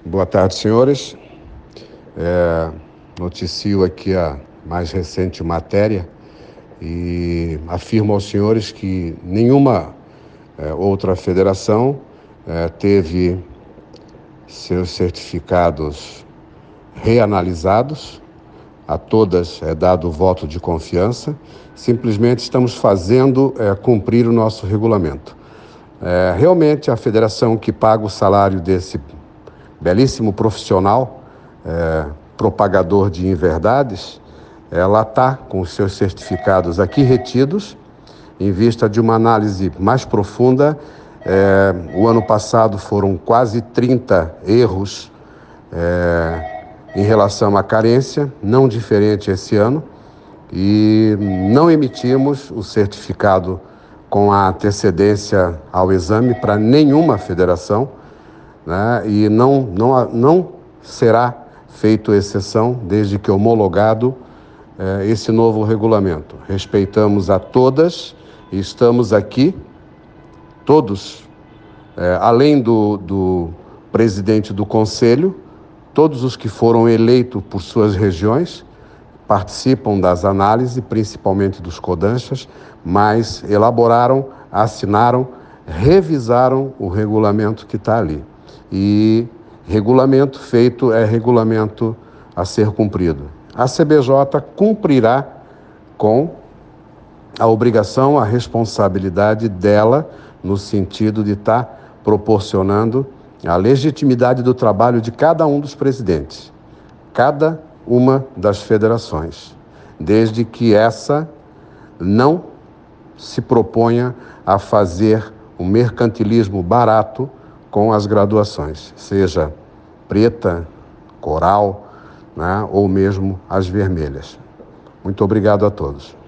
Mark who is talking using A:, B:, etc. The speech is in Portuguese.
A: Boa tarde, senhores. Noticio aqui a mais recente matéria e afirmo aos senhores que nenhuma outra federação teve seus certificados reanalisados. A todas é dado o voto de confiança. Simplesmente estamos fazendo cumprir o nosso regulamento. Realmente, a federação que paga o salário desse belíssimo profissional, propagador de inverdades, ela está com os seus certificados aqui retidos, em vista de uma análise mais profunda. O ano passado foram quase 30 erros em relação à carência, não diferente esse ano, e não emitimos o certificado com a antecedência ao exame para nenhuma federação, né? E não será feito exceção desde que homologado esse novo regulamento. Respeitamos a todas e estamos aqui, todos, além do presidente do conselho, todos os que foram eleitos por suas regiões participam das análises, principalmente dos CODANCHAs, mas elaboraram, assinaram, revisaram o regulamento que está ali. E regulamento feito é regulamento a ser cumprido. A CBJ cumprirá com a obrigação, a responsabilidade dela, no sentido de estar proporcionando a legitimidade do trabalho de cada um dos presidentes, cada uma das federações, desde que essa não se proponha a fazer um mercantilismo barato com as graduações, seja preta, coral, né, ou mesmo as vermelhas. Muito obrigado a todos.